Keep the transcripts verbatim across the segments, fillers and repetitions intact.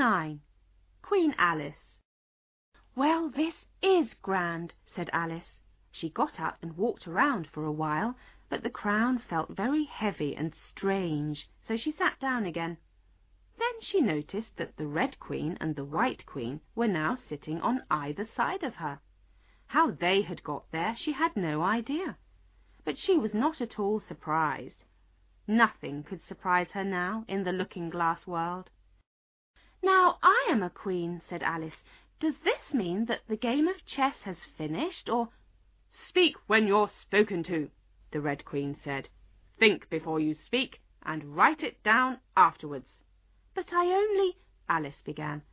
nine. Queen Alice. "Well, this is grand," said Alice. She got up and walked around for a while, but the crown felt very heavy and strange, so she sat down again. Then she noticed that the Red Queen and the White Queen were now sitting on either side of her. How they had got there she had no idea, but she was not at all surprised. Nothing could surprise her now in the looking-glass world. "Now I am a queen," said Alice. "Does this mean that the game of chess has finished, or—" "Speak when you're spoken to," the Red Queen said. "Think before you speak, and write it down afterwards." "But I only—" Alice began.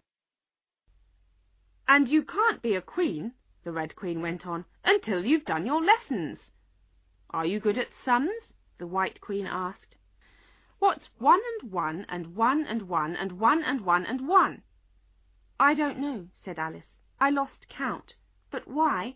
"And you can't be a queen," the Red Queen went on, "until you've done your lessons." "Are you good at sums?" the White Queen asked. "What's one and one and one and one and one and one and one?" "I don't know," said Alice. "I lost count. But why—"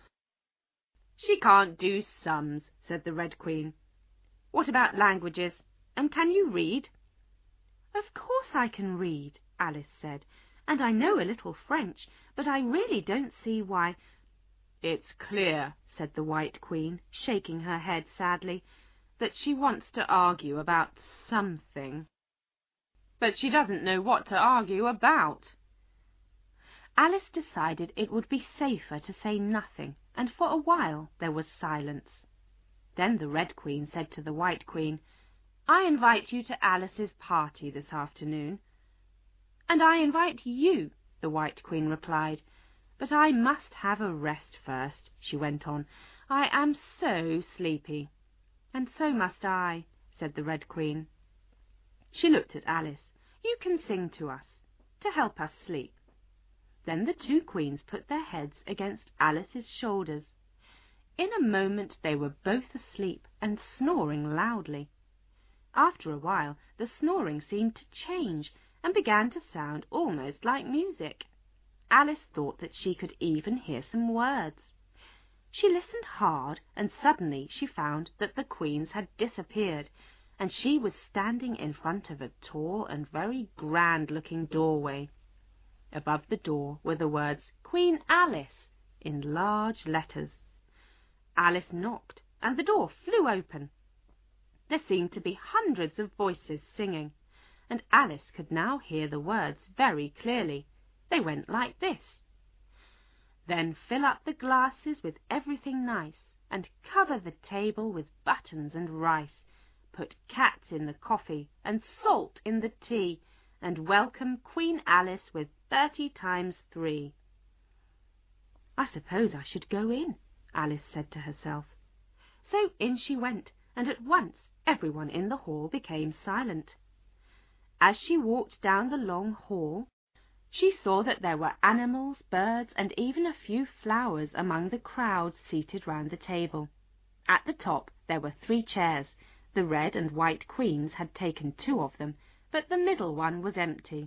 "She can't do sums," said the Red Queen. "What about languages? And can you read?" "Of course I can read," Alice said, "and I know a little French, but I really don't see why—" "It's clear," said the White Queen, shaking her head sadly, "that she wants to argue about something. But she doesn't know what to argue about." Alice decided it would be safer to say nothing, and for a while there was silence. Then the Red Queen said to the White Queen, "I invite you to Alice's party this afternoon." "And I invite you," the White Queen replied. "But I must have a rest first," she went on. "I am so sleepy." "And so must I," said the Red Queen. She looked at Alice. "You can sing to us, to help us sleep." Then the two queens put their heads against Alice's shoulders. In a moment they were both asleep and snoring loudly. After a while the snoring seemed to change and began to sound almost like music. Alice thought that she could even hear some words. She listened hard, and suddenly she found that the queens had disappeared, and she was standing in front of a tall and very grand-looking doorway. Above the door were the words "Queen Alice" in large letters. Alice knocked, and the door flew open. There seemed to be hundreds of voices singing, and Alice could now hear the words very clearly. They went like this: "Then fill up the glasses with everything nice, and cover the table with buttons and rice. Put cats in the coffee, and salt in the tea, and welcome Queen Alice with thirty times three." "I suppose I should go in," Alice said to herself. So in she went, and at once everyone in the hall became silent. As she walked down the long hall, she saw that there were animals, birds, and even a few flowers among the crowd seated round the table. At the top there were three chairs. The Red and White Queens had taken two of them, but the middle one was empty.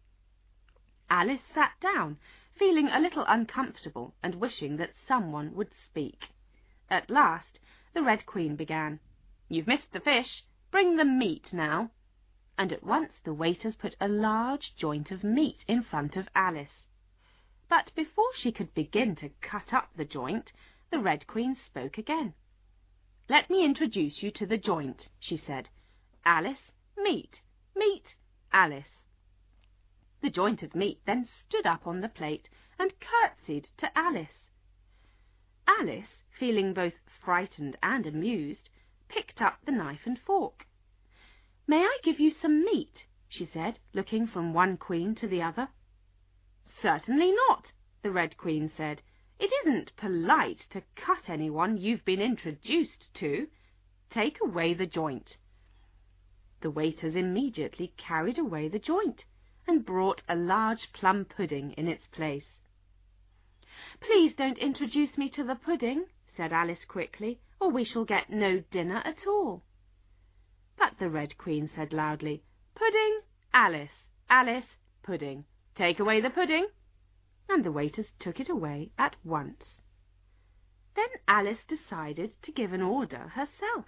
Alice sat down, feeling a little uncomfortable and wishing that someone would speak. At last the Red Queen began. "You've missed the fish. Bring the meat now." And at once the waiters put a large joint of meat in front of Alice. But before she could begin to cut up the joint, the Red Queen spoke again. "Let me introduce you to the joint," she said. "Alice, meat. Meat, Alice." The joint of meat then stood up on the plate and curtsied to Alice. Alice, feeling both frightened and amused, picked up the knife and fork. "May I give you some meat?" she said, looking from one queen to the other. "Certainly not," the Red Queen said. "It isn't polite to cut anyone you've been introduced to. Take away the joint." The waiters immediately carried away the joint and brought a large plum pudding in its place. "Please don't introduce me to the pudding," said Alice quickly, "or we shall get no dinner at all." But the Red Queen said loudly, "Pudding, Alice, Alice, pudding. Take away the pudding." And the waiters took it away at once. Then Alice decided to give an order herself.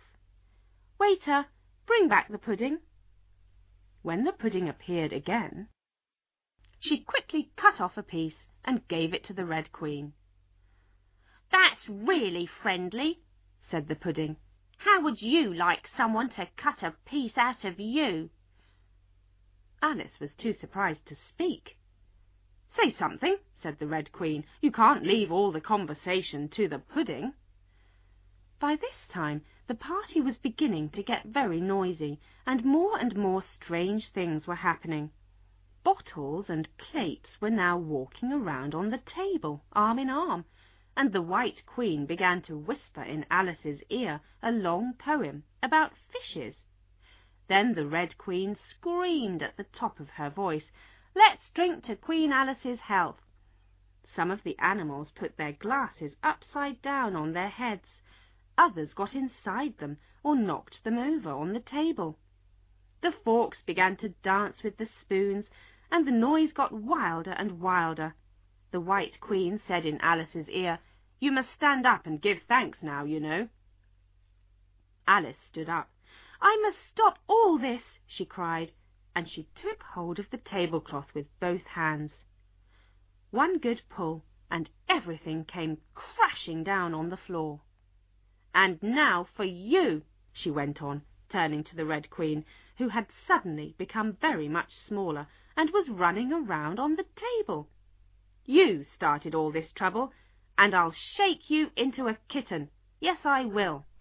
"Waiter, bring back the pudding." When the pudding appeared again, She quickly cut off a piece and gave it to the Red Queen. "That's really friendly," said the pudding. "How would you like someone to cut a piece out of you?" Alice was too surprised to speak. "Say something," said the Red Queen. "You can't leave all the conversation to the pudding." By this time the party was beginning to get very noisy, and more and more strange things were happening. Bottles and plates were now walking around on the table, arm in arm, and the White Queen began to whisper in Alice's ear a long poem about fishes. Then the Red Queen screamed at the top of her voice, "Let's drink to Queen Alice's health." Some of the animals put their glasses upside down on their heads. Others got inside them or knocked them over on the table. The forks began to dance with the spoons, and the noise got wilder and wilder. The White Queen said in Alice's ear, "You must stand up and give thanks now, you know." Alice stood up. "I must stop all this," she cried, and she took hold of the tablecloth with both hands. One good pull, and everything came crashing down on the floor. "And now for you," she went on, turning to the Red Queen, who had suddenly become very much smaller and was running around on the table. "You started all this trouble, and I'll shake you into a kitten. Yes, I will."